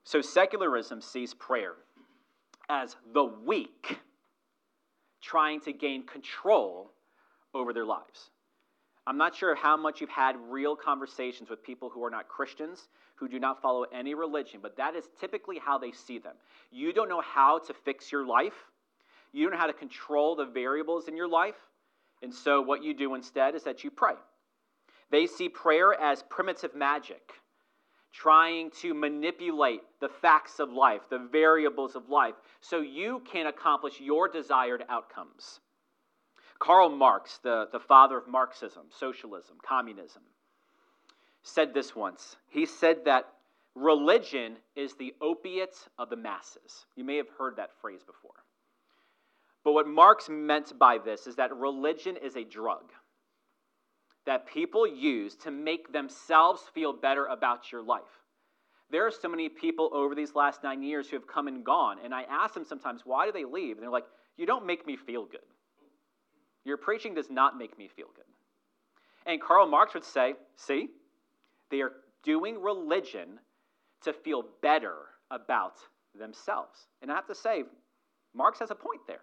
So secularism sees prayer as the weak trying to gain control over their lives. I'm not sure how much you've had real conversations with people who are not Christians, who do not follow any religion, but that is typically how they see them. You don't know how to fix your life. You don't know how to control the variables in your life. And so what you do instead is that you pray. They see prayer as primitive magic, trying to manipulate the facts of life, the variables of life, so you can accomplish your desired outcomes. Karl Marx, the father of Marxism, socialism, communism, said this once. He said that religion is the opiate of the masses. You may have heard that phrase before. But what Marx meant by this is that religion is a drug that people use to make themselves feel better about your life. There are so many people over these last 9 years who have come and gone, and I ask them sometimes, why do they leave? And they're like, you don't make me feel good. Your preaching does not make me feel good. And Karl Marx would say, see, they are doing religion to feel better about themselves. And I have to say, Marx has a point there.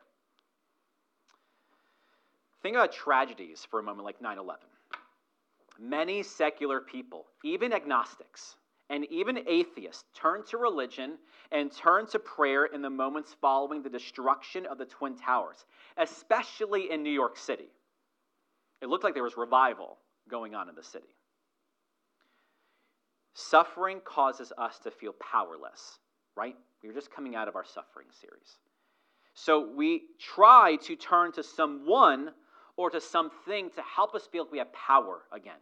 Think about tragedies for a moment like 9/11. Many secular people, even agnostics, and even atheists turn to religion and turn to prayer in the moments following the destruction of the Twin Towers, especially in New York City. It looked like there was revival going on in the city. Suffering causes us to feel powerless, right? We were just coming out of our suffering series. So we try to turn to someone or to something to help us feel like we have power again.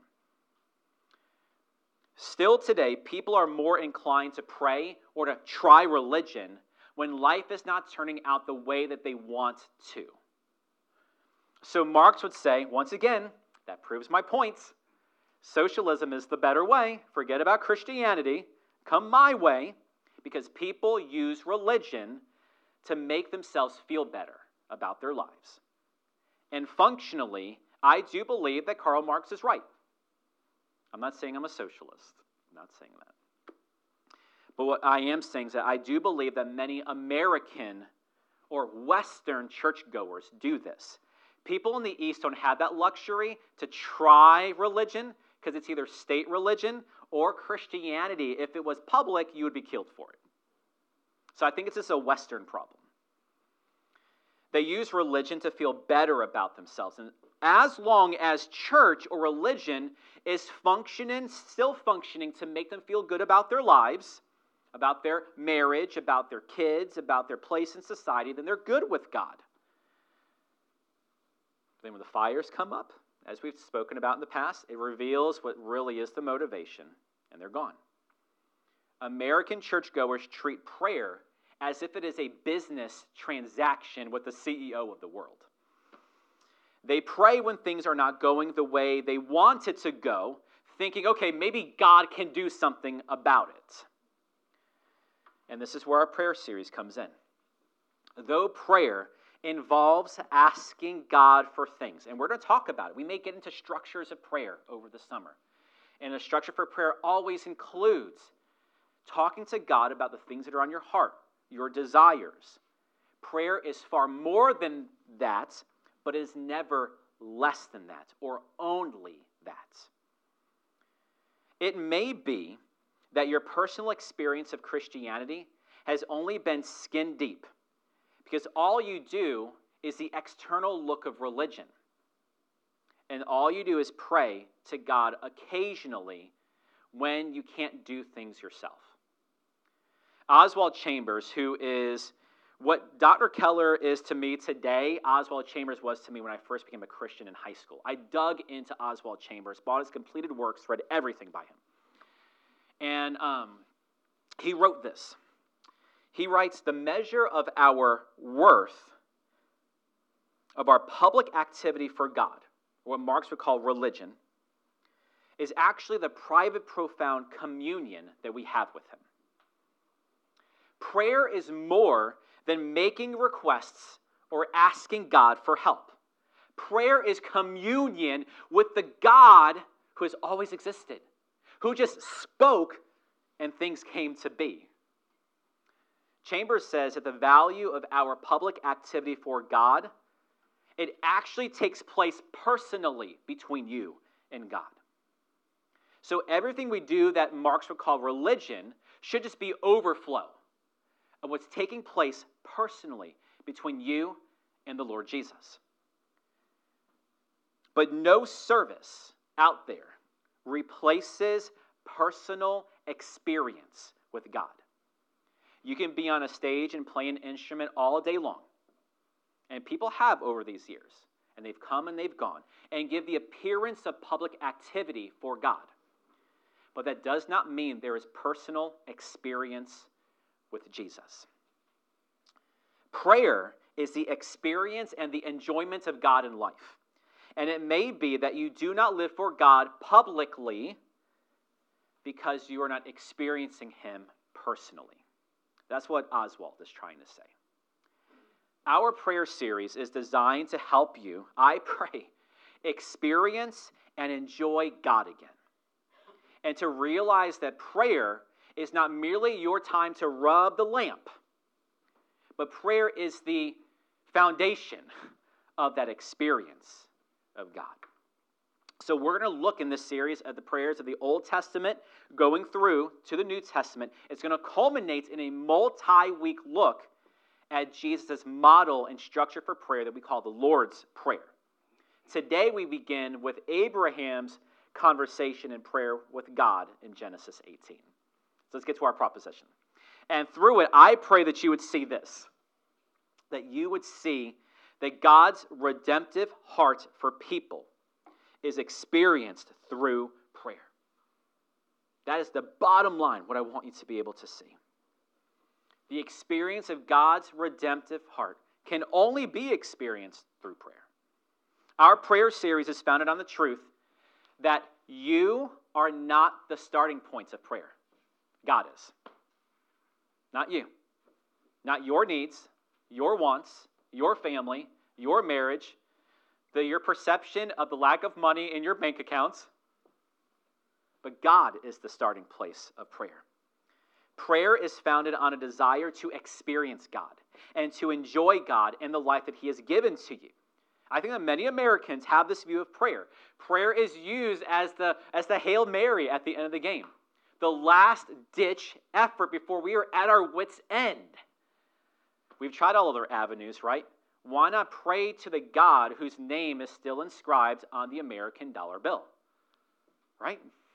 Still today, people are more inclined to pray or to try religion when life is not turning out the way that they want to. So Marx would say, once again, that proves my points. Socialism is the better way. Forget about Christianity. Come my way, because people use religion to make themselves feel better about their lives. And functionally, I do believe that Karl Marx is right. I'm not saying I'm a socialist. I'm not saying that. But what I am saying is that I do believe that many American or Western churchgoers do this. People in the East don't have that luxury to try religion because it's either state religion or Christianity. If it was public, you would be killed for it. So I think it's just a Western problem. They use religion to feel better about themselves. And as long as church or religion is still functioning to make them feel good about their lives, about their marriage, about their kids, about their place in society, then they're good with God. Then when the fires come up, as we've spoken about in the past, it reveals what really is the motivation, and they're gone. American churchgoers treat prayer as if it is a business transaction with the CEO of the world. They pray when things are not going the way they want it to go, thinking, okay, maybe God can do something about it. And this is where our prayer series comes in. Though prayer involves asking God for things, and we're going to talk about it. We may get into structures of prayer over the summer. And a structure for prayer always includes talking to God about the things that are on your heart, your desires. Prayer is far more than that, but is never less than that or only that. It may be that your personal experience of Christianity has only been skin deep because all you do is the external look of religion. And all you do is pray to God occasionally when you can't do things yourself. Oswald Chambers, who is what Dr. Keller is to me today, Oswald Chambers was to me when I first became a Christian in high school. I dug into Oswald Chambers, bought his completed works, read everything by him. And he wrote this. He writes, the measure of our worth, of our public activity for God, what Marx would call religion, is actually the private, profound communion that we have with him. Prayer is more than making requests or asking God for help. Prayer is communion with the God who has always existed, who just spoke and things came to be. Chambers says that the value of our public activity for God, it actually takes place personally between you and God. So everything we do that Marx would call religion should just be overflow of what's taking place personally between you and the Lord Jesus. But no service out there replaces personal experience with God. You can be on a stage and play an instrument all day long. And people have over these years. And they've come and they've gone. And give the appearance of public activity for God. But that does not mean there is personal experience with Jesus. Prayer is the experience and the enjoyment of God in life. And it may be that you do not live for God publicly because you are not experiencing Him personally. That's what Oswald is trying to say. Our prayer series is designed to help you, I pray, experience and enjoy God again. And to realize that prayer is not merely your time to rub the lamp, but prayer is the foundation of that experience of God. So we're going to look in this series at the prayers of the Old Testament, going through to the New Testament. It's going to culminate in a multi-week look at Jesus' model and structure for prayer that we call the Lord's Prayer. Today we begin with Abraham's conversation and prayer with God in Genesis 18. So let's get to our proposition. And through it, I pray that you would see this, that you would see that God's redemptive heart for people is experienced through prayer. That is the bottom line, what I want you to be able to see. The experience of God's redemptive heart can only be experienced through prayer. Our prayer series is founded on the truth that you are not the starting points of prayer. God is. Not you. Not your needs, your wants, your family, your marriage, your perception of the lack of money in your bank accounts. But God is the starting place of prayer. Prayer is founded on a desire to experience God and to enjoy God and the life that He has given to you. I think that many Americans have this view of prayer. Prayer is used as the Hail Mary at the end of the game. The last-ditch effort before we are at our wits' end. We've tried all other avenues, right? Why not pray to the God whose name is still inscribed on the American dollar bill? Right?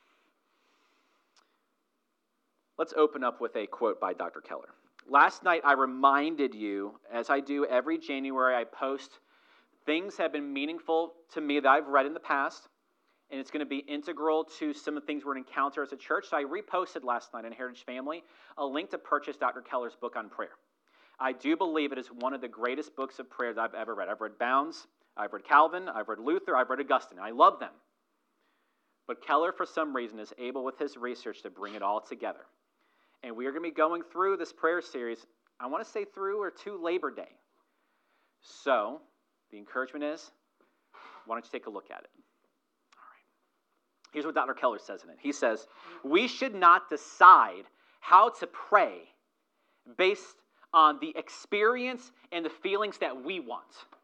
Let's open up with a quote by Dr. Keller. Last night I reminded you, as I do every January, I post things that have been meaningful to me that I've read in the past, and it's going to be integral to some of the things we're going to encounter as a church. So I reposted last night in Heritage Family a link to purchase Dr. Keller's book on prayer. I do believe it is one of the greatest books of prayer that I've ever read. I've read Bounds, I've read Calvin, I've read Luther, I've read Augustine. I love them. But Keller, for some reason, is able with his research to bring it all together. And we are going to be going through this prayer series, I want to say through or to Labor Day. So, the encouragement is, why don't you take a look at it? All right. Here's what Dr. Keller says in it. He says, we should not decide how to pray based on the experience and the feelings that we want.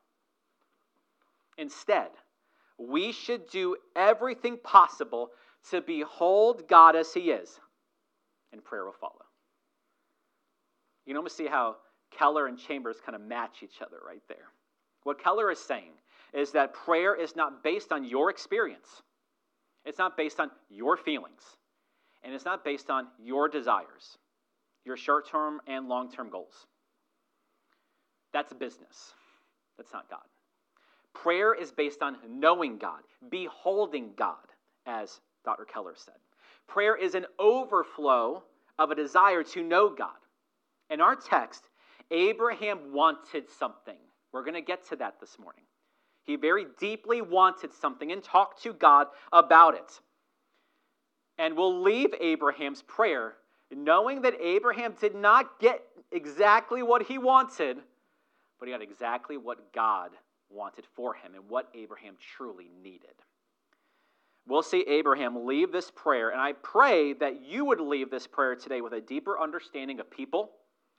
Instead, we should do everything possible to behold God as He is, and prayer will follow. You can almost see how Keller and Chambers kind of match each other right there. What Keller is saying is that prayer is not based on your experience. It's not based on your feelings. And it's not based on your desires, your short-term and long-term goals. That's business. That's not God. Prayer is based on knowing God, beholding God, as Dr. Keller said. Prayer is an overflow of a desire to know God. In our text, Abraham wanted something. We're going to get to that this morning. He very deeply wanted something and talked to God about it. And we'll leave Abraham's prayer knowing that Abraham did not get exactly what he wanted, but he got exactly what God wanted for him and what Abraham truly needed. We'll see Abraham leave this prayer, and I pray that you would leave this prayer today with a deeper understanding of people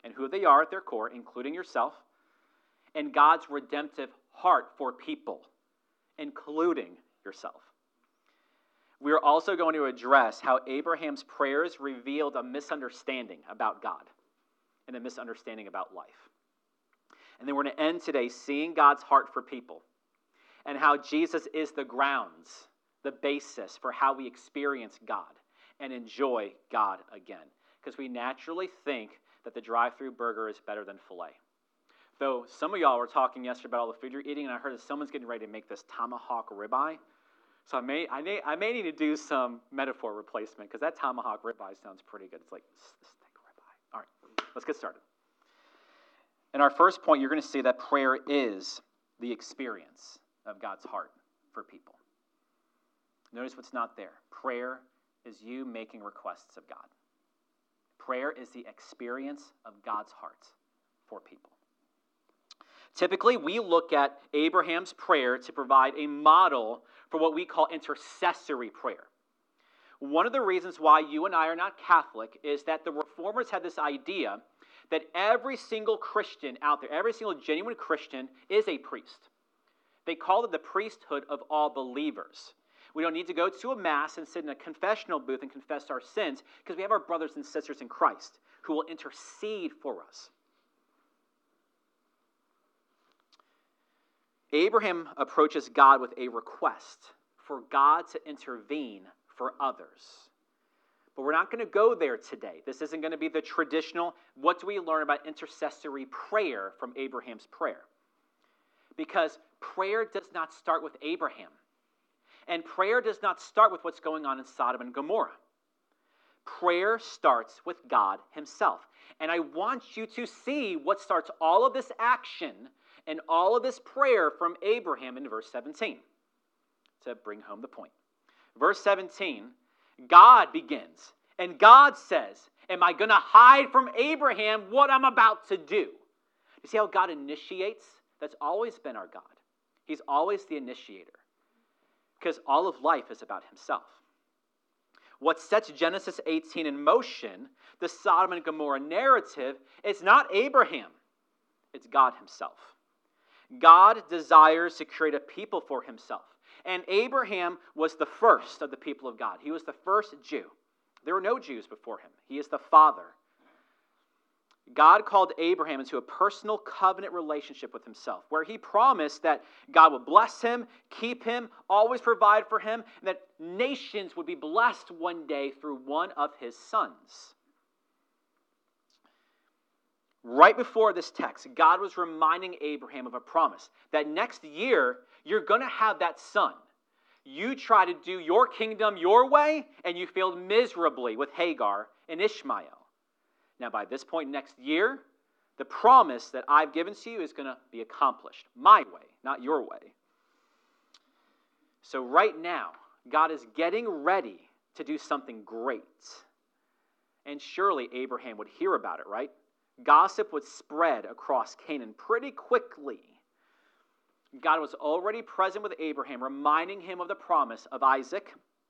and who they are at their core, including yourself, and God's redemptive heart for people, including yourself. We are also going to address how Abraham's prayers revealed a misunderstanding about God and a misunderstanding about life. And then we're going to end today seeing God's heart for people and how Jesus is the grounds, the basis for how we experience God and enjoy God again. Because we naturally think that the drive-thru burger is better than filet. Though some of y'all were talking yesterday about all the food you're eating, and I heard that someone's getting ready to make this tomahawk ribeye. So I may need to do some metaphor replacement, because that tomahawk ribeye sounds pretty good. It's like steak ribeye. All right, let's get started. In our first point, you're going to see that prayer is the experience of God's heart for people. Notice what's not there. Prayer is you making requests of God. Prayer is the experience of God's heart for people. Typically, we look at Abraham's prayer to provide a model for what we call intercessory prayer. One of the reasons why you and I are not Catholic is that the Reformers had this idea that every single Christian out there, every single genuine Christian is a priest. They called it the priesthood of all believers. We don't need to go to a mass and sit in a confessional booth and confess our sins, because we have our brothers and sisters in Christ who will intercede for us. Abraham approaches God with a request for God to intervene for others. But we're not going to go there today. This isn't going to be the traditional, what do we learn about intercessory prayer from Abraham's prayer? Because prayer does not start with Abraham. And prayer does not start with what's going on in Sodom and Gomorrah. Prayer starts with God himself. And I want you to see what starts all of this action and all of this prayer from Abraham in verse 17 to bring home the point. Verse 17, God begins, and God says, am I going to hide from Abraham what I'm about to do? You see how God initiates? That's always been our God. He's always the initiator, because all of life is about himself. What sets Genesis 18 in motion, the Sodom and Gomorrah narrative, is not Abraham, it's God himself. God desires to create a people for himself. And Abraham was the first of the people of God. He was the first Jew. There were no Jews before him. He is the father. God called Abraham into a personal covenant relationship with himself, where he promised that God would bless him, keep him, always provide for him, and that nations would be blessed one day through one of his sons. Right before this text, God was reminding Abraham of a promise that next year, you're going to have that son. You try to do your kingdom your way, and you failed miserably with Hagar and Ishmael. Now, by this point next year, the promise that I've given to you is going to be accomplished my way, not your way. So right now, God is getting ready to do something great. And surely Abraham would hear about it, right? Gossip would spread across Canaan pretty quickly. God was already present with Abraham, reminding him of the promise of Isaac.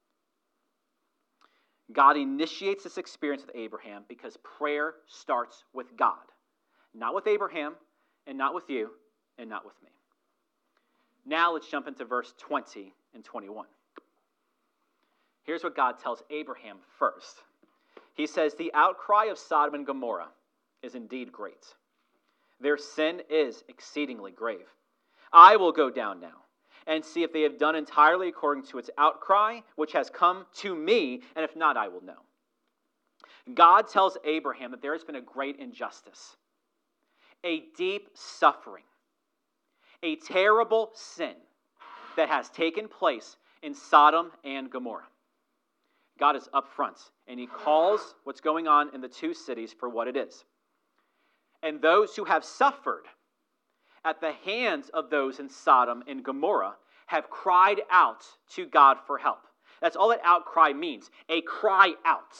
God initiates this experience with Abraham because prayer starts with God. Not with Abraham, and not with you, and not with me. Now let's jump into verse 20 and 21. Here's what God tells Abraham first. He says, the outcry of Sodom and Gomorrah is indeed great. Their sin is exceedingly grave. I will go down now and see if they have done entirely according to its outcry, which has come to me, and if not, I will know. God tells Abraham that there has been a great injustice, a deep suffering, a terrible sin that has taken place in Sodom and Gomorrah. God is upfront, and he calls what's going on in the two cities for what it is. And those who have suffered at the hands of those in Sodom and Gomorrah have cried out to God for help. That's all that outcry means, a cry out.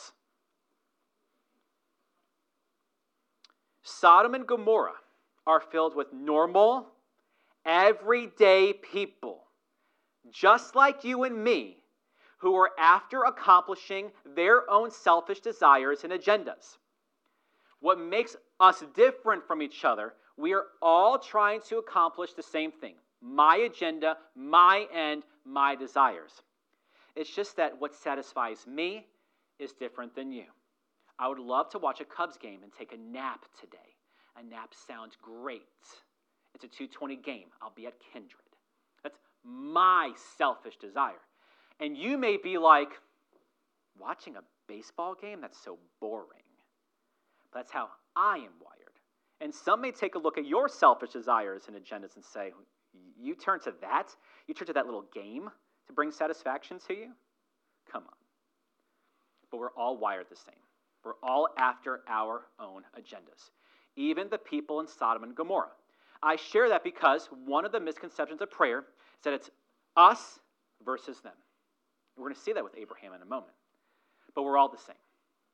Sodom and Gomorrah are filled with normal, everyday people, just like you and me, who are after accomplishing their own selfish desires and agendas. what makes us different from each other, we are all trying to accomplish the same thing. My agenda, my end, my desires. It's just that what satisfies me is different than you. I would love to watch a Cubs game and take a nap today. A nap sounds great. It's a 2:20 game. I'll be at Kindred. That's my selfish desire. And you may be like, watching a baseball game? That's so boring. But that's how I am wired. And some may take a look at your selfish desires and agendas and say, you turn to that? You turn to that little game to bring satisfaction to you? Come on. But we're all wired the same. We're all after our own agendas. Even the people in Sodom and Gomorrah. I share that because one of the misconceptions of prayer is that it's us versus them. We're going to see that with Abraham in a moment. But we're all the same.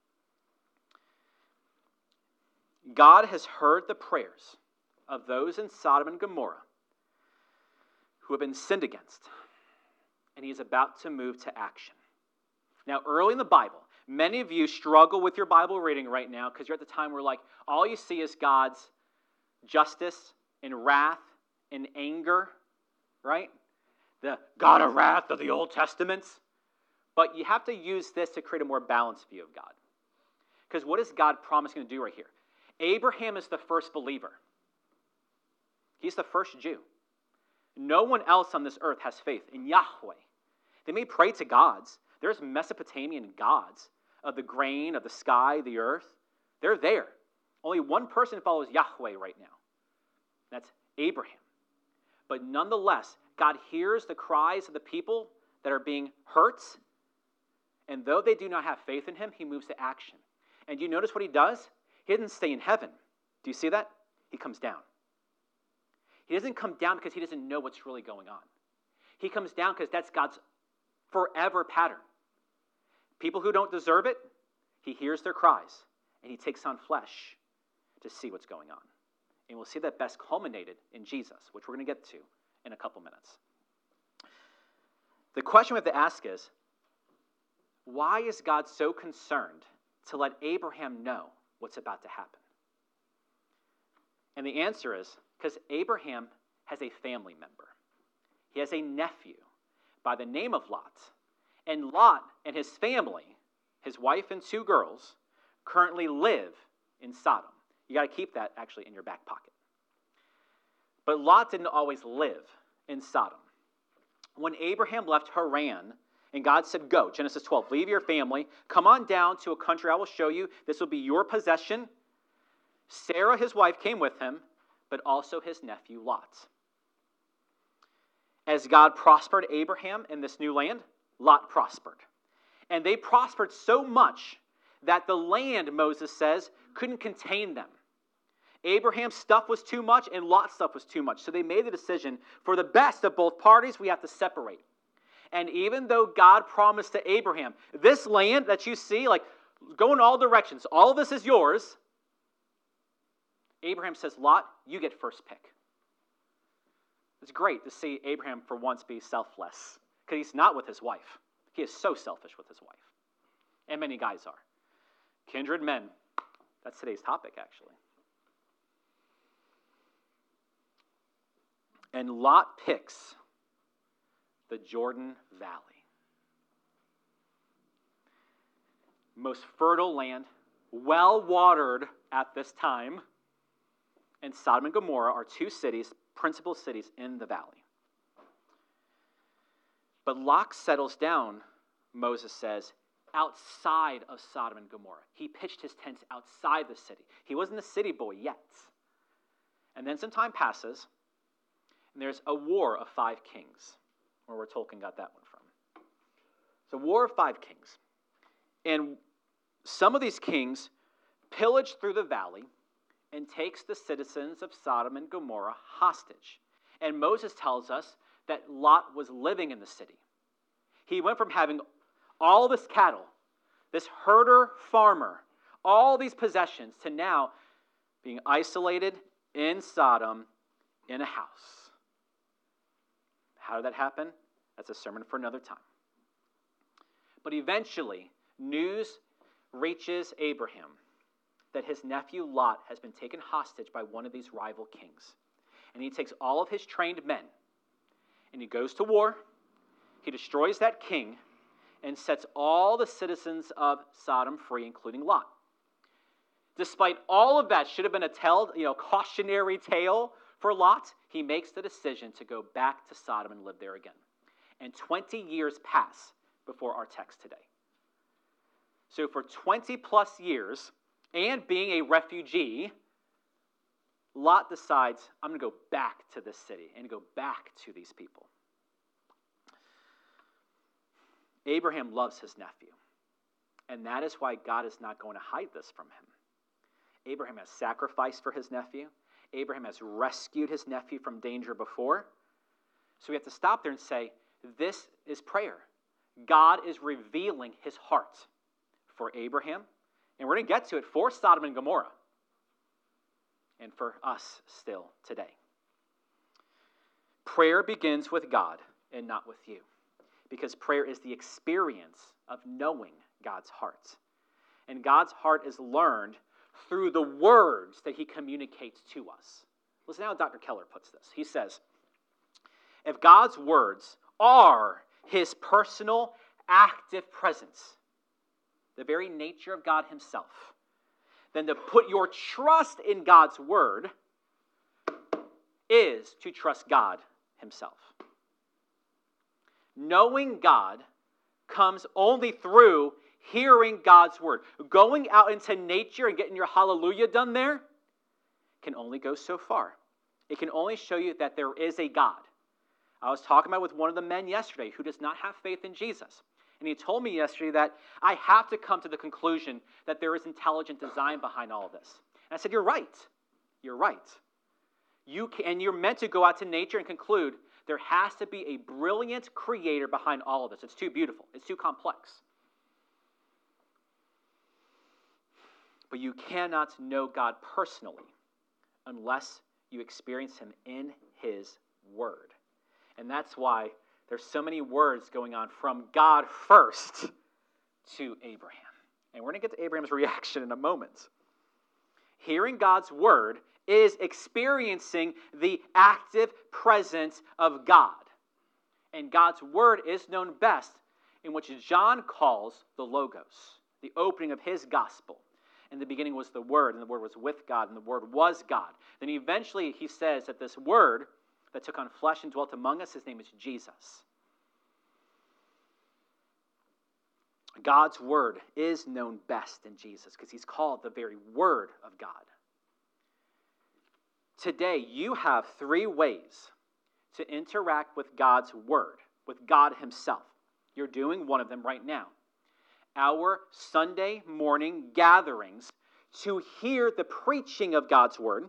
God has heard the prayers of those in Sodom and Gomorrah who have been sinned against, and he is about to move to action. Now, early in the Bible, many of you struggle with your Bible reading right now because you're at the time where all you see is God's justice and wrath and anger, right? The God of wrath of the Old Testament. But you have to use this to create a more balanced view of God. Because what is God promising to do right here? Abraham is the first believer. He's the first Jew. No one else on this earth has faith in Yahweh. They may pray to gods. There's Mesopotamian gods of the grain, of the sky, the earth. They're there. Only one person follows Yahweh right now. That's Abraham. But nonetheless, God hears the cries of the people that are being hurt. And though they do not have faith in him, he moves to action. And you notice what he does? He doesn't stay in heaven. Do you see that? He comes down. He doesn't come down because he doesn't know what's really going on. He comes down because that's God's forever pattern. People who don't deserve it, he hears their cries, and he takes on flesh to see what's going on. And we'll see that best culminated in Jesus, which we're going to get to in a couple minutes. The question we have to ask is, why is God so concerned to let Abraham know what's about to happen? And the answer is because Abraham has a family member. He has a nephew by the name of Lot. And Lot and his family, his wife and 2 girls, currently live in Sodom. You got to keep that actually in your back pocket. But Lot didn't always live in Sodom. When Abraham left Haran, and God said, go, Genesis 12, leave your family, come on down to a country I will show you. This will be your possession. Sarah, his wife, came with him, but also his nephew Lot. As God prospered Abraham in this new land, Lot prospered. And they prospered so much that the land, Moses says, couldn't contain them. Abraham's stuff was too much and Lot's stuff was too much. So they made the decision, for the best of both parties, we have to separate. And even though God promised to Abraham, this land that you see, go in all directions, all of this is yours, Abraham says, Lot, you get first pick. It's great to see Abraham for once be selfless, because he's not with his wife. He is so selfish with his wife. And many guys are. Kindred men. That's today's topic, actually. And Lot picks the Jordan Valley. Most fertile land, well-watered at this time. And Sodom and Gomorrah are 2 cities, principal cities in the valley. But Lot settles down, Moses says, outside of Sodom and Gomorrah. He pitched his tents outside the city. He wasn't a city boy yet. And then some time passes, and there's a war of 5 kings, where Tolkien got that one from. It's a war of 5 kings. And some of these kings pillage through the valley and takes the citizens of Sodom and Gomorrah hostage. And Moses tells us that Lot was living in the city. He went from having all this cattle, this herder farmer, all these possessions, to now being isolated in Sodom in a house. How did that happen? That's a sermon for another time. But eventually, news reaches Abraham that his nephew Lot has been taken hostage by one of these rival kings. And he takes all of his trained men, and he goes to war, he destroys that king, and sets all the citizens of Sodom free, including Lot. Despite all of that should have been a cautionary tale for Lot, he makes the decision to go back to Sodom and live there again. And 20 years pass before our text today. So for 20 plus years, and being a refugee, Lot decides, I'm going to go back to this city and go back to these people. Abraham loves his nephew, and that is why God is not going to hide this from him. Abraham has sacrificed for his nephew. Abraham has rescued his nephew from danger before. So we have to stop there and say, this is prayer. God is revealing his heart for Abraham, and we're going to get to it for Sodom and Gomorrah, and for us still today. Prayer begins with God and not with you, because prayer is the experience of knowing God's heart. And God's heart is learned through the words that he communicates to us. Listen how Dr. Keller puts this. He says, if God's words are his personal, active presence, the very nature of God himself, then to put your trust in God's word is to trust God himself. Knowing God comes only through hearing God's word. Going out into nature and getting your hallelujah done there can only go so far. It can only show you that there is a God. I was talking about with one of the men yesterday who does not have faith in Jesus. And he told me yesterday that I have to come to the conclusion that there is intelligent design behind all of this. And I said, you're right. You're right. And you're meant to go out to nature and conclude there has to be a brilliant creator behind all of this. It's too beautiful. It's too complex. But you cannot know God personally unless you experience him in his word. And that's why there's so many words going on from God first to Abraham. And we're going to get to Abraham's reaction in a moment. Hearing God's word is experiencing the active presence of God. And God's word is known best in which John calls the Logos, the opening of his gospel. In the beginning was the Word, and the Word was with God, and the Word was God. Then eventually he says that this Word that took on flesh and dwelt among us, his name is Jesus. God's Word is known best in Jesus because he's called the very Word of God. Today, you have 3 ways to interact with God's Word, with God himself. You're doing one of them right now. Our Sunday morning gatherings to hear the preaching of God's word.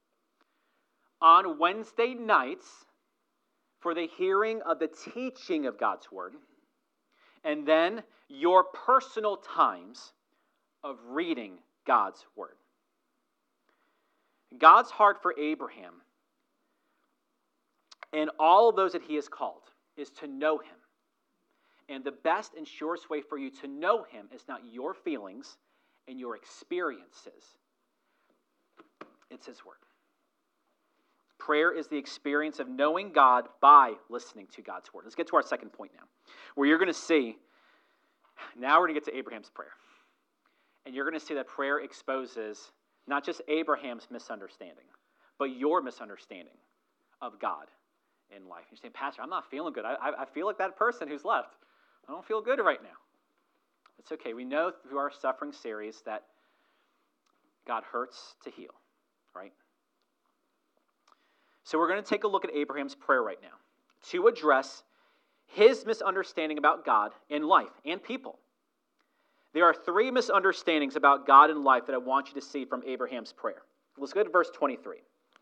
On Wednesday nights for the hearing of the teaching of God's word. And then your personal times of reading God's word. God's heart for Abraham and all of those that he has called is to know him. And the best and surest way for you to know him is not your feelings and your experiences. It's his word. Prayer is the experience of knowing God by listening to God's word. Let's get to our second point now, where you're going to see, now we're going to get to Abraham's prayer. And you're going to see that prayer exposes not just Abraham's misunderstanding, but your misunderstanding of God in life. You're saying, Pastor, I'm not feeling good. I feel like that person who's left. I don't feel good right now. It's okay. We know through our suffering series that God hurts to heal, right? So we're going to take a look at Abraham's prayer right now to address his misunderstanding about God in life and people. There are 3 misunderstandings about God and life that I want you to see from Abraham's prayer. Let's go to verse 23.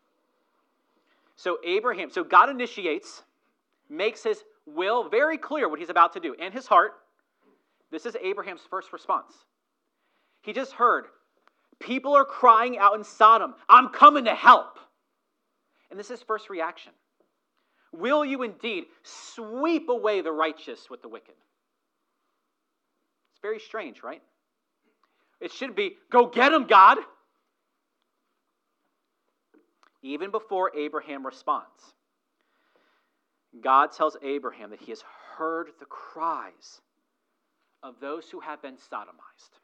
So God initiates, makes his will very clear what he's about to do, and his heart. This is Abraham's first response. He just heard, people are crying out in Sodom, I'm coming to help. And this is his first reaction. Will you indeed sweep away the righteous with the wicked? It's very strange, right? It should be, go get them, God. Even before Abraham responds, God tells Abraham that he has heard the cries of those who have been sodomized.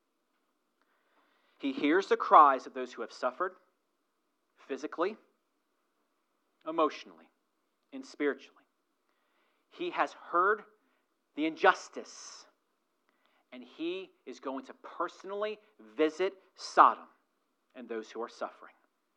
He hears the cries of those who have suffered physically, emotionally, and spiritually. He has heard the injustice, and he is going to personally visit Sodom and those who are suffering.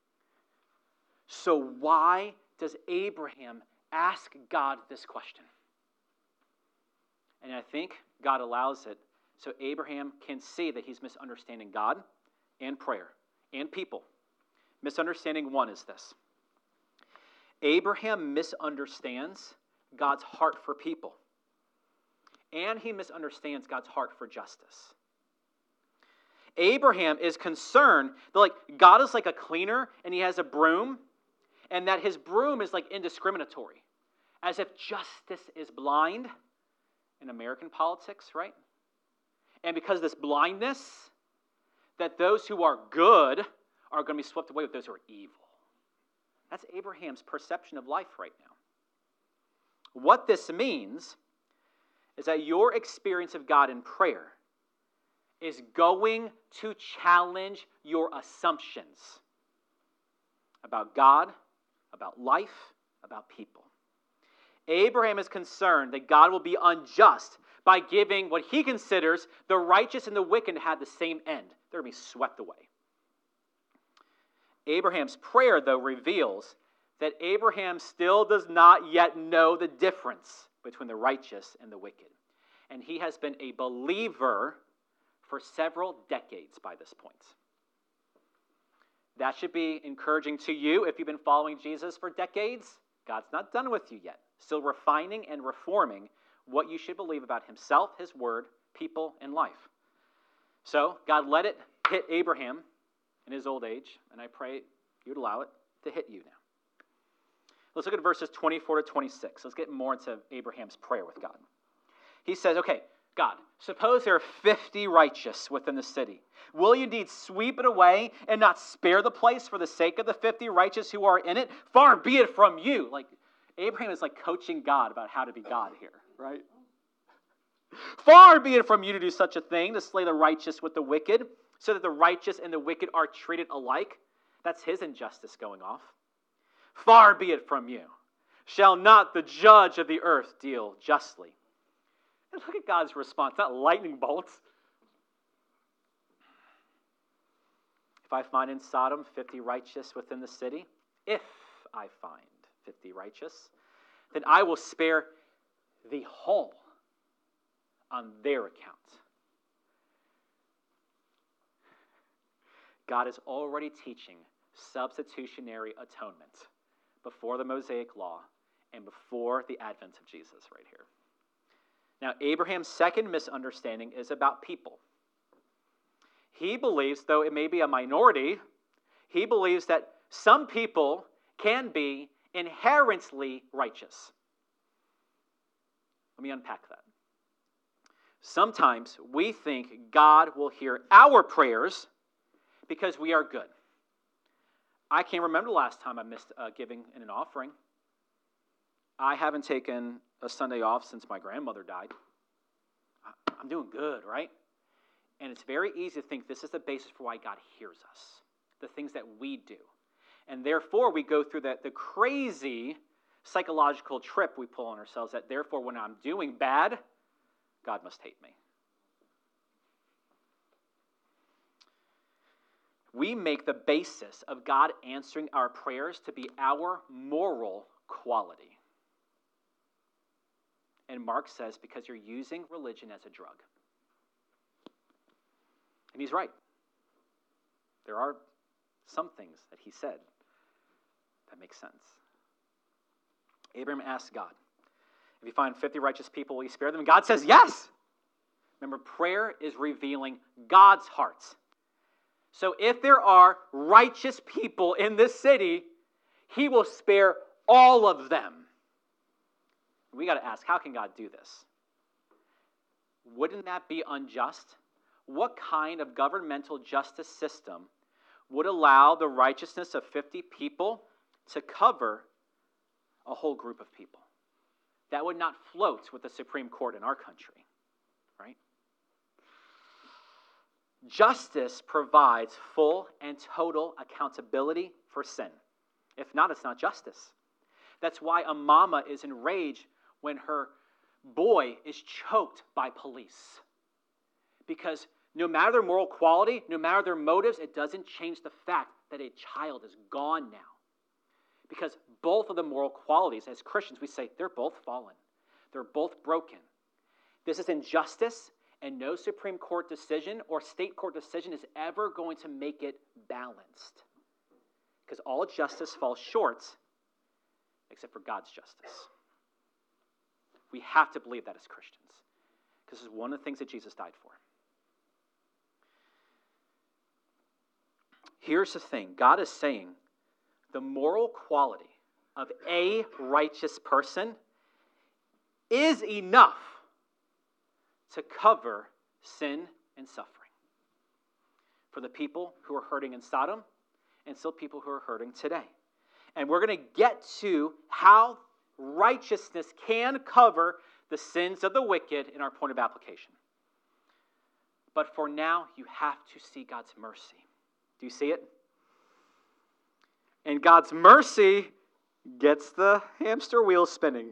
So why does Abraham ask God this question? And I think God allows it so Abraham can see that he's misunderstanding God and prayer and people. Misunderstanding one is this: Abraham misunderstands God's heart for people, and he misunderstands God's heart for justice. Abraham is concerned that God is like a cleaner and he has a broom, and that his broom is indiscriminatory, as if justice is blind in American politics, right? And because of this blindness, that those who are good are going to be swept away with those who are evil. That's Abraham's perception of life right now. What this means is that your experience of God in prayer is going to challenge your assumptions about God, about life, about people. Abraham is concerned that God will be unjust by giving what he considers the righteous and the wicked to have the same end. They're going to be swept away. Abraham's prayer, though, reveals that Abraham still does not yet know the difference between the righteous and the wicked. And he has been a believer for several decades by this point. That should be encouraging to you if you've been following Jesus for decades. God's not done with you yet. Still refining and reforming what you should believe about himself, his word, people, and life. So God let it hit Abraham in his old age, and I pray you'd allow it to hit you now. Let's look at verses 24 to 26. Let's get more into Abraham's prayer with God. He says, okay, God, suppose there are 50 righteous within the city. Will you indeed sweep it away and not spare the place for the sake of the 50 righteous who are in it? Far be it from you. Abraham is coaching God about how to be God here, right? Far be it from you to do such a thing, to slay the righteous with the wicked, so that the righteous and the wicked are treated alike. That's his injustice going off. Far be it from you. Shall not the judge of the earth deal justly? And look at God's response, not lightning bolts. If I find in Sodom 50 righteous within the city, if I find 50 righteous, then I will spare the whole on their account. God is already teaching substitutionary atonement before the Mosaic law and before the advent of Jesus right here. Now, Abraham's second misunderstanding is about people. He believes, though it may be a minority, he believes that some people can be inherently righteous. Let me unpack that. Sometimes we think God will hear our prayers because we are good. I can't remember the last time I missed giving in an offering. I haven't taken a Sunday off since my grandmother died. I'm doing good, right? And it's very easy to think this is the basis for why God hears us, the things that we do. And therefore, we go through the crazy psychological trip we pull on ourselves that therefore, when I'm doing bad, God must hate me. We make the basis of God answering our prayers to be our moral quality. And Mark says, because you're using religion as a drug. And he's right. There are some things that he said that make sense. Abraham asked God, if you find 50 righteous people, will you spare them? And God says, yes. Remember, prayer is revealing God's heart. So if there are righteous people in this city, he will spare all of them. We got to ask, how can God do this? Wouldn't that be unjust? what kind of governmental justice system would allow the righteousness of 50 people to cover a whole group of people? That would not float with the Supreme Court in our country, right? Justice provides full and total accountability for sin. If not, it's not justice. That's why a mama is enraged when her boy is choked by police. Because no matter their moral quality, no matter their motives, it doesn't change the fact that a child is gone now. Because both of the moral qualities, as Christians, we say they're both fallen. They're both broken. This is injustice, and no Supreme Court decision or state court decision is ever going to make it balanced. Because all justice falls short, except for God's justice. We have to believe that as Christians, because this is one of the things that Jesus died for. Here's the thing. God is saying the moral quality of a righteous person is enough to cover sin and suffering for the people who are hurting in Sodom and still people who are hurting today. And we're going to get to how righteousness can cover the sins of the wicked in our point of application. But for now, you have to see God's mercy. Do you see it? And God's mercy gets the hamster wheel spinning.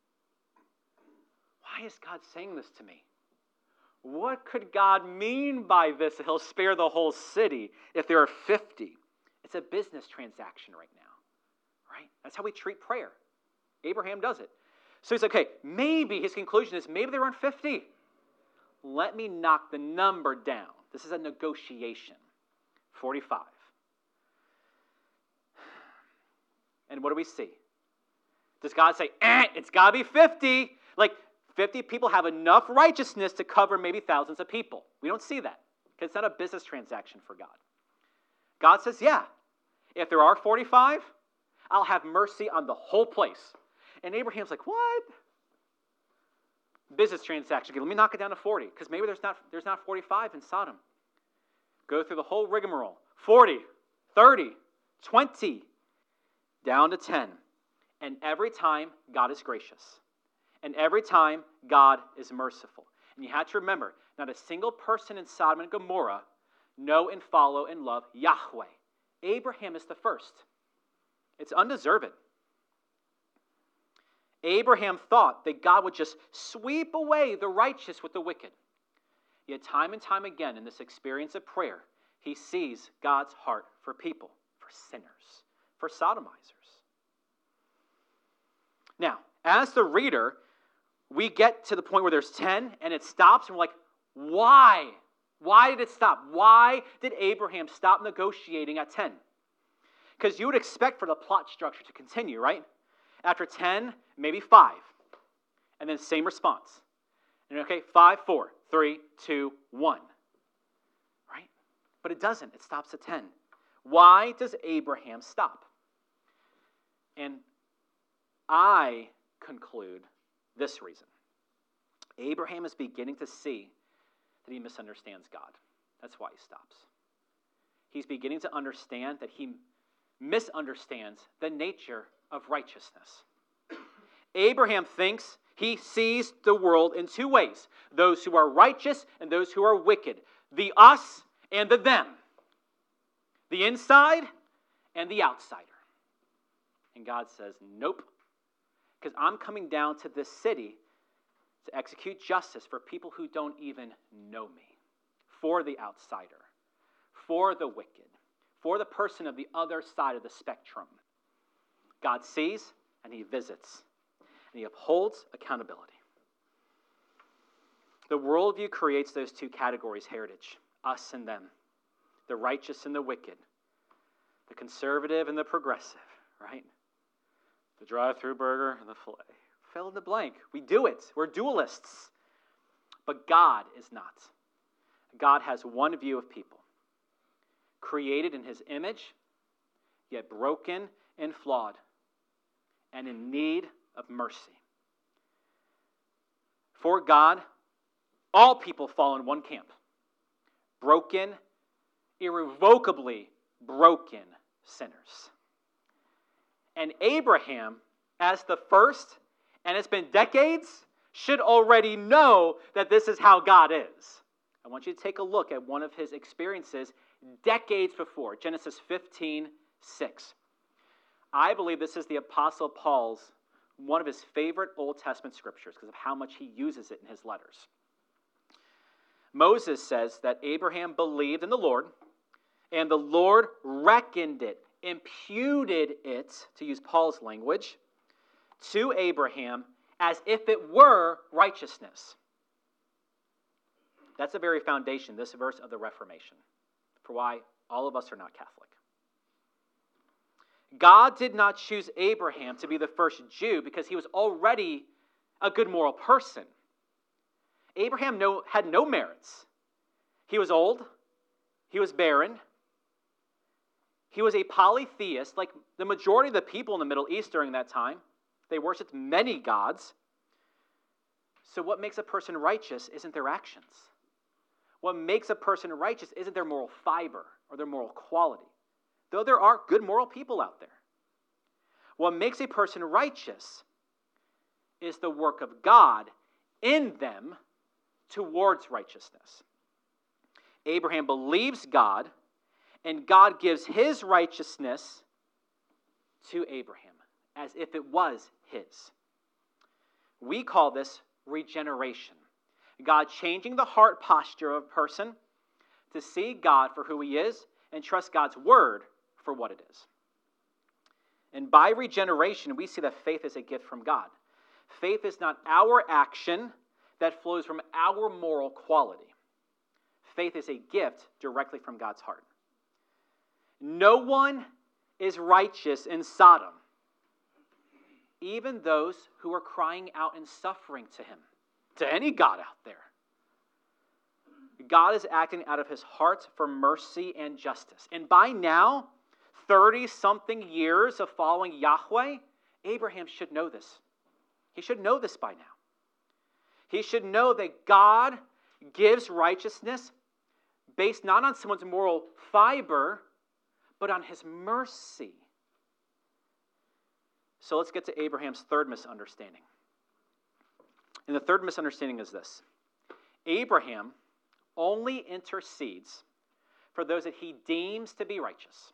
Why is God saying this to me? What could God mean by this? That he'll spare the whole city if there are 50. It's a business transaction right now, right? That's how we treat prayer. Abraham does it. So he's like, okay, maybe his conclusion is maybe there aren't 50. Let me knock the number down. This is a negotiation. 45. And what do we see? Does God say, it's got to be 50? Like, 50 people have enough righteousness to cover maybe thousands of people. We don't see that, because it's not a business transaction for God. God says, yeah, if there are 45, I'll have mercy on the whole place. And Abraham's like, what? Business transaction. Okay, let me knock it down to 40, because maybe there's not 45 in Sodom. Go through the whole rigmarole. 40, 30, 20, down to 10. And every time, God is gracious. And every time, God is merciful. And you have to remember, not a single person in Sodom and Gomorrah know and follow and love Yahweh. Abraham is the first. It's undeserved. Abraham thought that God would just sweep away the righteous with the wicked. Yet time and time again in this experience of prayer, he sees God's heart for people, for sinners, for sodomizers. Now, as the reader, we get to the point where there's 10 and it stops, and we're like, why? Why did it stop? Why did Abraham stop negotiating at 10? Because you would expect for the plot structure to continue, right? After 10, maybe 5. And then same response. And okay, 5, 4, 3, 2, 1. Right? But it doesn't. It stops at 10. Why does Abraham stop? And I conclude this reason. Abraham is beginning to see that he misunderstands God. That's why he stops. He's beginning to understand that he misunderstands the nature of righteousness. Abraham thinks he sees the world in two ways: those who are righteous and those who are wicked, the us and the them, the inside and the outsider. And God says, nope, because I'm coming down to this city to execute justice for people who don't even know me, for the outsider, for the wicked, for the person of the other side of the spectrum. God sees and he visits, and he upholds accountability. The worldview creates those two categories: heritage, us and them, the righteous and the wicked, the conservative and the progressive, right? The drive-through burger and the filet. Fill in the blank. We do it. We're dualists. But God is not. God has one view of people, created in his image, yet broken and flawed, and in need of mercy. For God, all people fall in one camp: broken, irrevocably broken sinners. And Abraham, as the first, and it's been decades, should already know that this is how God is. I want you to take a look at one of his experiences decades before, Genesis 15:6. I believe this is the Apostle Paul's, one of his favorite Old Testament scriptures because of how much he uses it in his letters. Moses says that Abraham believed in the Lord, and the Lord reckoned it, imputed it, to use Paul's language, to Abraham as if it were righteousness. That's the very foundation, this verse, of the Reformation, for why all of us are not Catholic. God did not choose Abraham to be the first Jew because he was already a good moral person. Abraham had no merits. He was old. He was barren. He was a polytheist, like the majority of the people in the Middle East during that time. They worshipped many gods. So what makes a person righteous isn't their actions. What makes a person righteous isn't their moral fiber or their moral quality, though there are good moral people out there. What makes a person righteous is the work of God in them towards righteousness. Abraham believes God, and God gives his righteousness to Abraham as if it was his. We call this regeneration. God changing the heart posture of a person to see God for who he is and trust God's word for what it is. And by regeneration, we see that faith is a gift from God. Faith is not our action that flows from our moral quality. Faith is a gift directly from God's heart. No one is righteous in Sodom, even those who are crying out in suffering to him, to any God out there. God is acting out of his heart for mercy and justice. And by now, 30-something years of following Yahweh, Abraham should know this. He should know this by now. He should know that God gives righteousness based not on someone's moral fiber, but on his mercy. So let's get to Abraham's third misunderstanding. And the third misunderstanding is this: Abraham only intercedes for those that he deems to be righteous.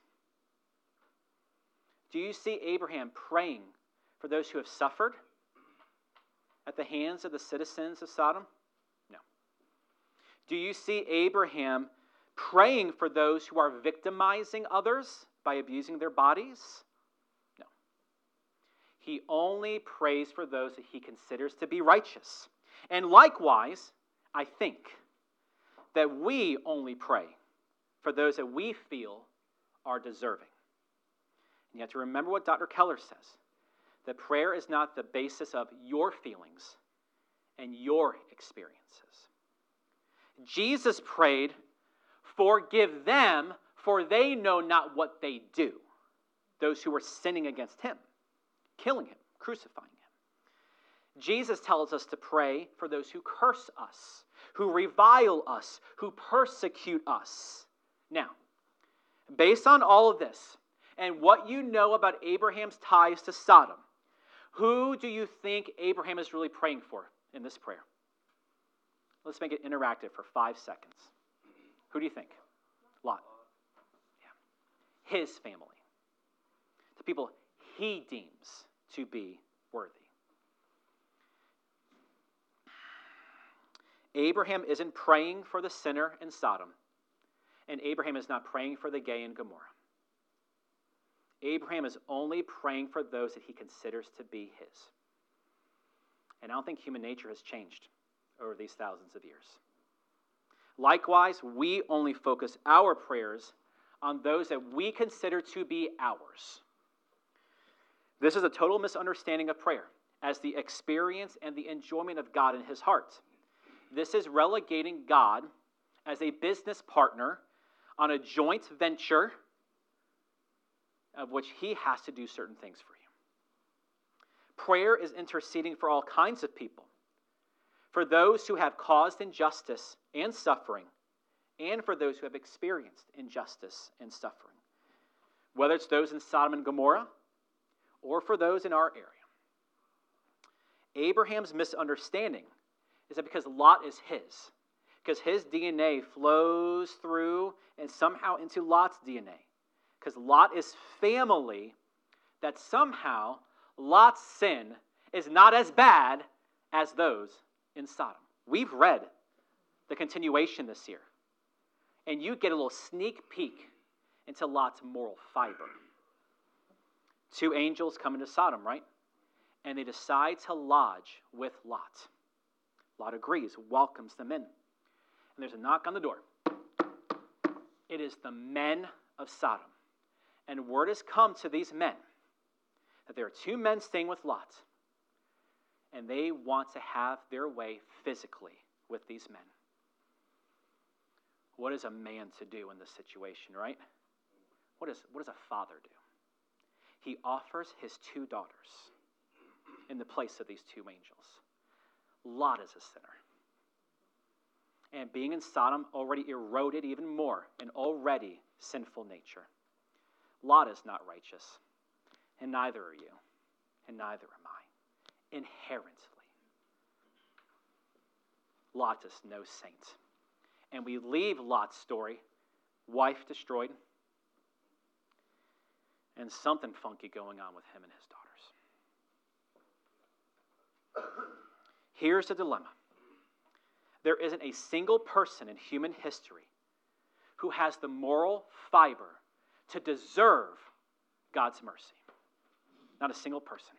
Do you see Abraham praying for those who have suffered at the hands of the citizens of Sodom? No. Do you see Abraham praying for those who are victimizing others by abusing their bodies? No. He only prays for those that he considers to be righteous. And likewise, I think that we only pray for those that we feel are deserving. And you have to remember what Dr. Keller says, that prayer is not the basis of your feelings and your experiences. Jesus prayed, "Forgive them, for they know not what they do." Those who were sinning against him, killing him, crucifying him. Jesus tells us to pray for those who curse us, who revile us, who persecute us. Now, based on all of this, and what you know about Abraham's ties to Sodom, who do you think Abraham is really praying for in this prayer? Let's make it interactive for 5 seconds. Who do you think? Lot. Yeah. His family. The people he deems to be worthy. Abraham isn't praying for the sinner in Sodom, and Abraham is not praying for the gay in Gomorrah. Abraham is only praying for those that he considers to be his. And I don't think human nature has changed over these thousands of years. Likewise, we only focus our prayers on those that we consider to be ours. This is a total misunderstanding of prayer as the experience and the enjoyment of God in his heart. This is relegating God as a business partner on a joint venture of which he has to do certain things for you. Prayer is interceding for all kinds of people, for those who have caused injustice and suffering and for those who have experienced injustice and suffering, whether it's those in Sodom and Gomorrah or for those in our area. Abraham's misunderstanding is that because Lot is his, because his DNA flows through and somehow into Lot's DNA, because Lot is family, that somehow Lot's sin is not as bad as those in Sodom. We've read the continuation this year, and you get a little sneak peek into Lot's moral fiber. Two angels come into Sodom, right? And they decide to lodge with Lot. Lot agrees, welcomes them in. And there's a knock on the door. It is the men of Sodom. And word has come to these men that there are two men staying with Lot, and they want to have their way physically with these men. What is a man to do in this situation, right? What does a father do? He offers his two daughters in the place of these two angels. Lot is a sinner. And being in Sodom already eroded even more an already sinful nature. Lot is not righteous, and neither are you, and neither am I, inherently. Lot is no saint. And we leave Lot's story, wife destroyed, and something funky going on with him and his daughters. Here's the dilemma. There isn't a single person in human history who has the moral fiber to deserve God's mercy. Not a single person.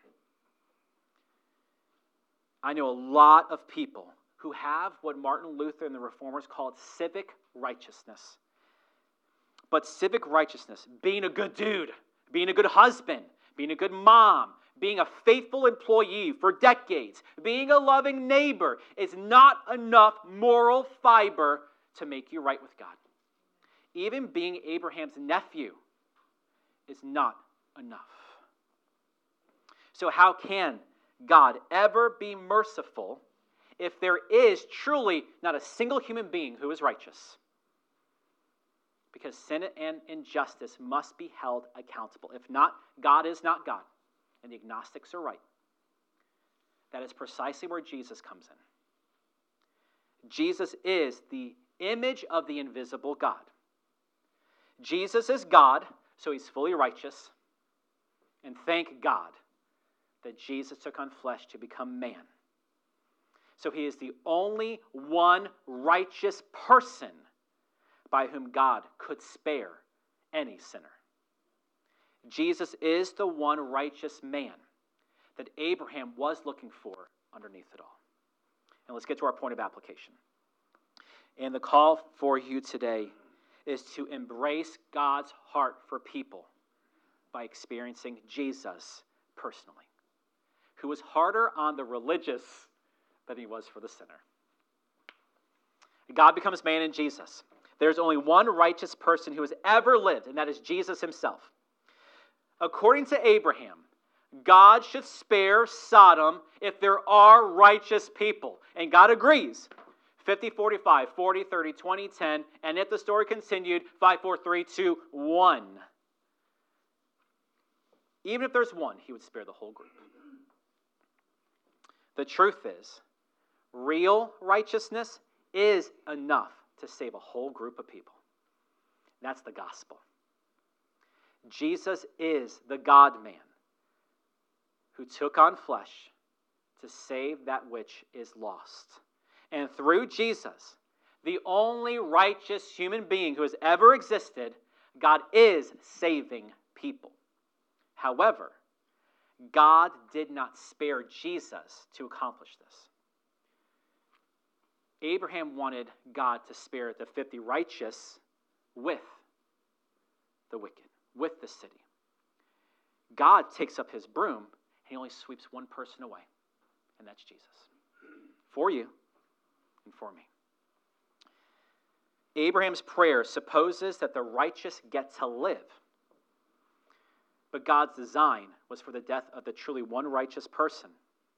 I know a lot of people who have what Martin Luther and the Reformers called civic righteousness. But civic righteousness, being a good dude, being a good husband, being a good mom, being a faithful employee for decades, being a loving neighbor, is not enough moral fiber to make you right with God. Even being Abraham's nephew is not enough. So how can God ever be merciful if there is truly not a single human being who is righteous? Because sin and injustice must be held accountable. If not, God is not God. And the agnostics are right. That is precisely where Jesus comes in. Jesus is the image of the invisible God. Jesus is God, so he's fully righteous. And thank God that Jesus took on flesh to become man. So he is the only one righteous person by whom God could spare any sinner. Jesus is the one righteous man that Abraham was looking for underneath it all. And let's get to our point of application. And the call for you today is to embrace God's heart for people by experiencing Jesus personally, who was harder on the religious than he was for the sinner. God becomes man in Jesus. There's only one righteous person who has ever lived, and that is Jesus himself. According to Abraham, God should spare Sodom if there are righteous people. And God agrees. 50, 45, 40, 30, 20, 10, and if the story continued, 5, 4, 3, 2, 1. Even if there's one, he would spare the whole group. The truth is, real righteousness is enough to save a whole group of people. That's the gospel. Jesus is the God-man who took on flesh to save that which is lost. And through Jesus, the only righteous human being who has ever existed, God is saving people. However, God did not spare Jesus to accomplish this. Abraham wanted God to spare the 50 righteous with the wicked, with the city. God takes up his broom and he only sweeps one person away, and that's Jesus. For you and for me. Abraham's prayer supposes that the righteous get to live. But God's design was for the death of the truly one righteous person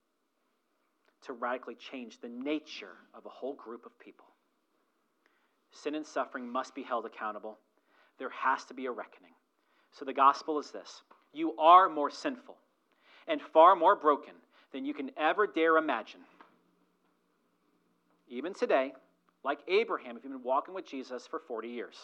to radically change the nature of a whole group of people. sin and suffering must be held accountable. There has to be a reckoning. So the gospel is this: you are more sinful and far more broken than you can ever dare imagine. Even today, like Abraham, if you've been walking with Jesus for 40 years.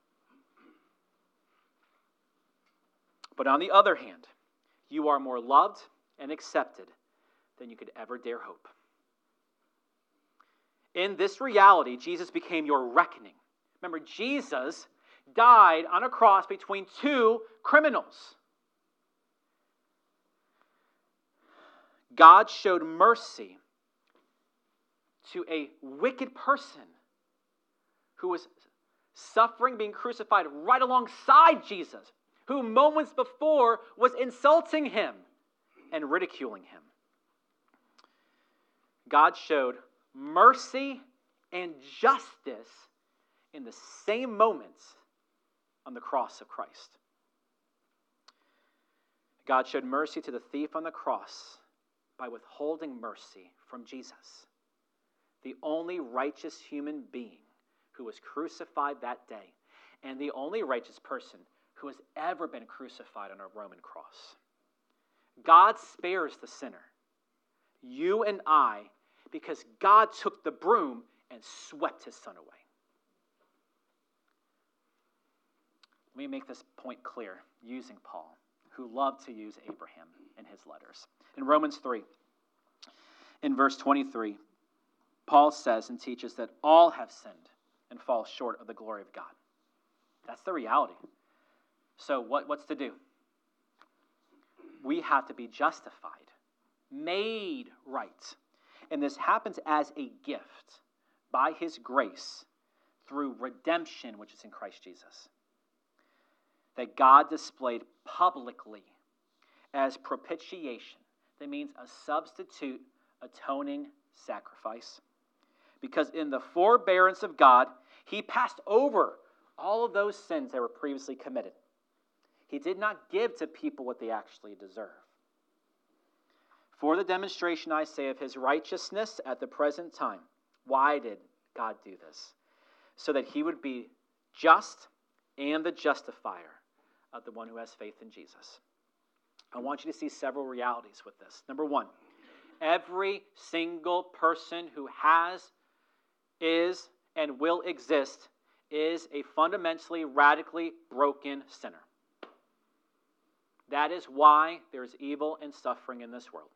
But on the other hand, you are more loved and accepted than you could ever dare hope. In this reality, Jesus became your reckoning. Remember, Jesus died on a cross between two criminals. God showed mercy to a wicked person who was suffering, being crucified right alongside Jesus, who moments before was insulting him and ridiculing him. God showed mercy and justice in the same moments on the cross of Christ. God showed mercy to the thief on the cross by withholding mercy from Jesus, the only righteous human being who was crucified that day, and the only righteous person who has ever been crucified on a Roman cross. God spares the sinner, you and I, because God took the broom and swept his son away. Let me make this point clear using Paul, who loved to use Abraham in his letters. In Romans 3, in verse 23, Paul says and teaches that all have sinned and fall short of the glory of God. That's the reality. So what's to do? We have to be justified, made right. And this happens as a gift by his grace through redemption, which is in Christ Jesus, that God displayed publicly as propitiation. That means a substitute atoning sacrifice. Because in the forbearance of God, he passed over all of those sins that were previously committed. He did not give to people what they actually deserve. For the demonstration, I say, of his righteousness at the present time. Why did God do this? So that he would be just and the justifier of the one who has faith in Jesus. I want you to see several realities with this. Number one, every single person who has, is, and will exist is a fundamentally, radically broken sinner. That is why there is evil and suffering in this world.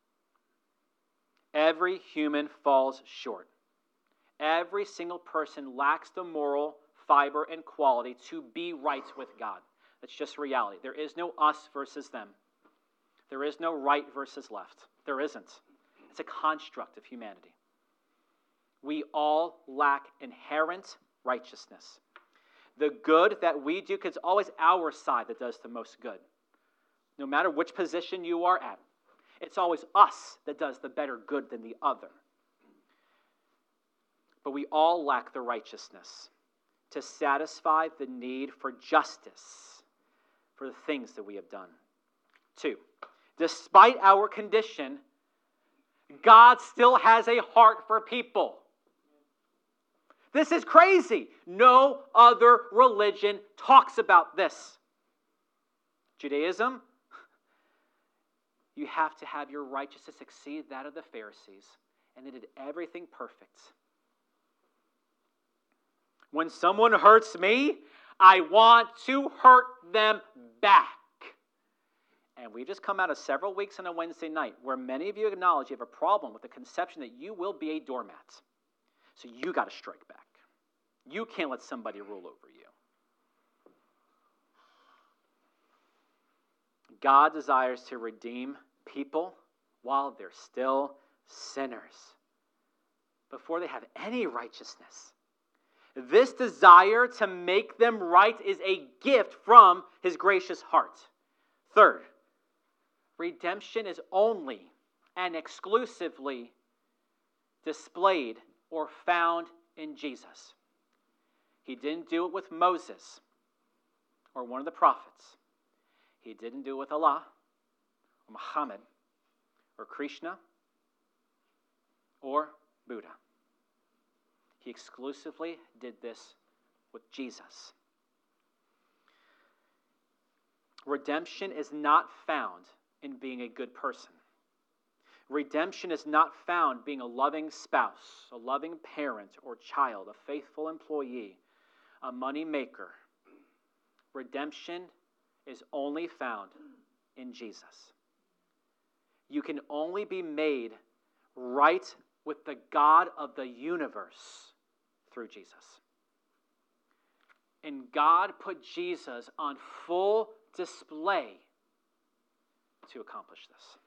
Every human falls short. Every single person lacks the moral fiber and quality to be right with God. That's just reality. There is no us versus them. There is no right versus left. There isn't. It's a construct of humanity. We all lack inherent righteousness. The good that we do, because it's always our side that does the most good. No matter which position you are at, it's always us that does the better good than the other. But we all lack the righteousness to satisfy the need for justice for the things that we have done. 2, despite our condition, God still has a heart for people. This is crazy. No other religion talks about this. Judaism, you have to have your righteousness exceed that of the Pharisees, and they did everything perfect. When someone hurts me, I want to hurt them back. And we've just come out of several weeks on a Wednesday night where many of you acknowledge you have a problem with the conception that you will be a doormat. So you got to strike back. You can't let somebody rule over you. God desires to redeem people while they're still sinners, before they have any righteousness. This desire to make them right is a gift from his gracious heart. 3rd, redemption is only and exclusively displayed or found in Jesus. He didn't do it with Moses or one of the prophets. He didn't do it with Allah or Muhammad or Krishna or Buddha. He exclusively did this with Jesus. Redemption is not found in being a good person. Redemption is not found being a loving spouse, a loving parent or child, a faithful employee, a money maker. Redemption is only found in Jesus. You can only be made right with the God of the universe through Jesus. And God put Jesus on full display to accomplish this.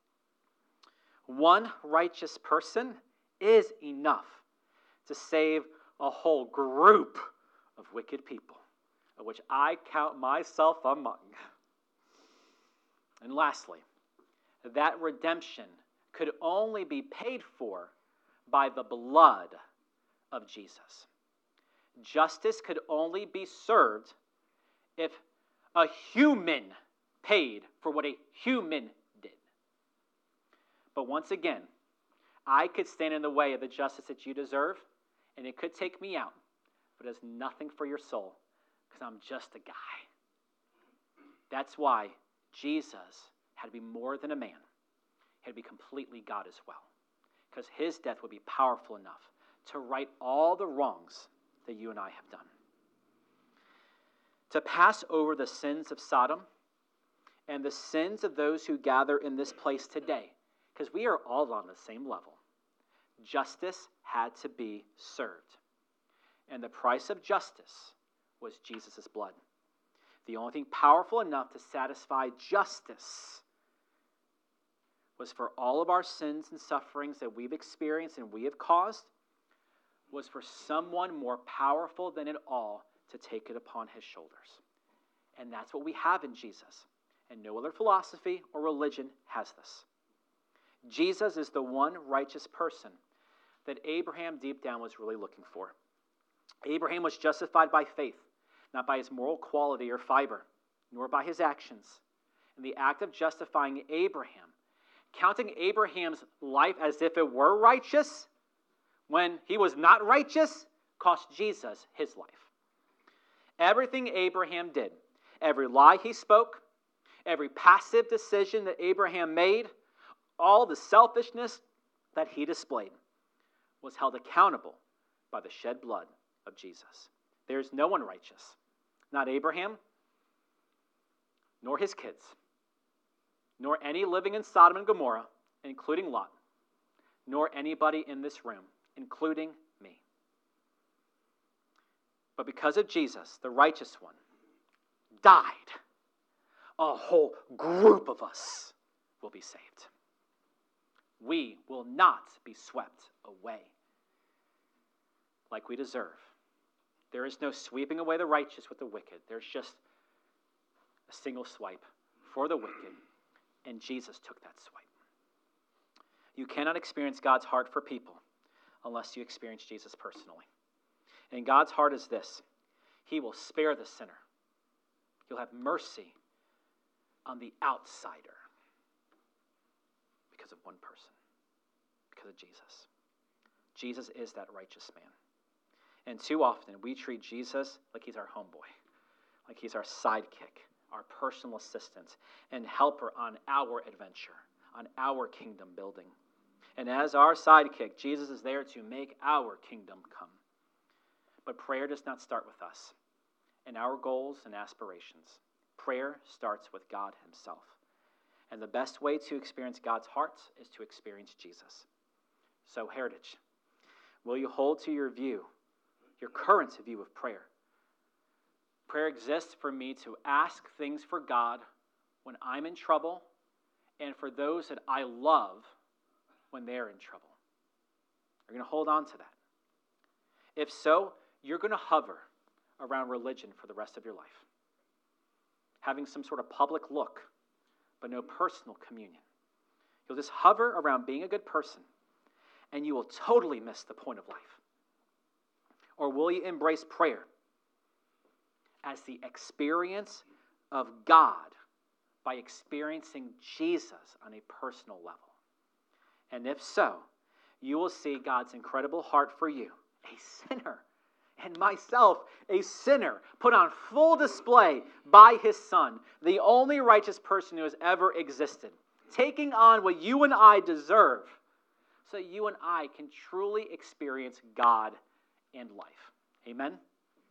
One righteous person is enough to save a whole group of wicked people, of which I count myself among. And lastly, that redemption could only be paid for by the blood of Jesus. Justice could only be served if a human paid for what a human did. But once again, I could stand in the way of the justice that you deserve, and it could take me out, but it does nothing for your soul, because I'm just a guy. That's why Jesus had to be more than a man. He had to be completely God as well, because his death would be powerful enough to right all the wrongs that you and I have done. To pass over the sins of Sodom and the sins of those who gather in this place today, because we are all on the same level. Justice had to be served. And the price of justice was Jesus' blood. The only thing powerful enough to satisfy justice was for all of our sins and sufferings that we've experienced and we have caused, was for someone more powerful than it all to take it upon his shoulders. And that's what we have in Jesus. And no other philosophy or religion has this. Jesus is the one righteous person that Abraham deep down was really looking for. Abraham was justified by faith, not by his moral quality or fiber, nor by his actions. And the act of justifying Abraham, counting Abraham's life as if it were righteous, when he was not righteous, cost Jesus his life. Everything Abraham did, every lie he spoke, every passive decision that Abraham made, all the selfishness that he displayed was held accountable by the shed blood of Jesus. There's no one righteous, not Abraham, nor his kids, nor any living in Sodom and Gomorrah, including Lot, nor anybody in this room, including me. But because of Jesus, the righteous one, died, a whole group of us will be saved. We will not be swept away like we deserve. There is no sweeping away the righteous with the wicked. There's just a single swipe for the wicked, and Jesus took that swipe. You cannot experience God's heart for people unless you experience Jesus personally. And God's heart is this: he will spare the sinner. He'll have mercy on the outsider because of one person, because of Jesus. Jesus is that righteous man. And too often we treat Jesus like he's our homeboy, like he's our sidekick, our personal assistant, and helper on our adventure, on our kingdom building. And as our sidekick, Jesus is there to make our kingdom come. But prayer does not start with us and our goals and aspirations. Prayer starts with God himself. And the best way to experience God's heart is to experience Jesus. So, Heritage, will you hold to your view, your current view of prayer? Prayer exists for me to ask things for God when I'm in trouble and for those that I love when they're in trouble. You're going to hold on to that. If so, you're going to hover around religion for the rest of your life, having some sort of public look, but no personal communion. You'll just hover around being a good person, and you will totally miss the point of life. Or will you embrace prayer as the experience of God by experiencing Jesus on a personal level? And if so, you will see God's incredible heart for you a sinner, and myself, a sinner, put on full display by his Son, the only righteous person who has ever existed, taking on what you and I deserve, so you and I can truly experience God and life. Amen?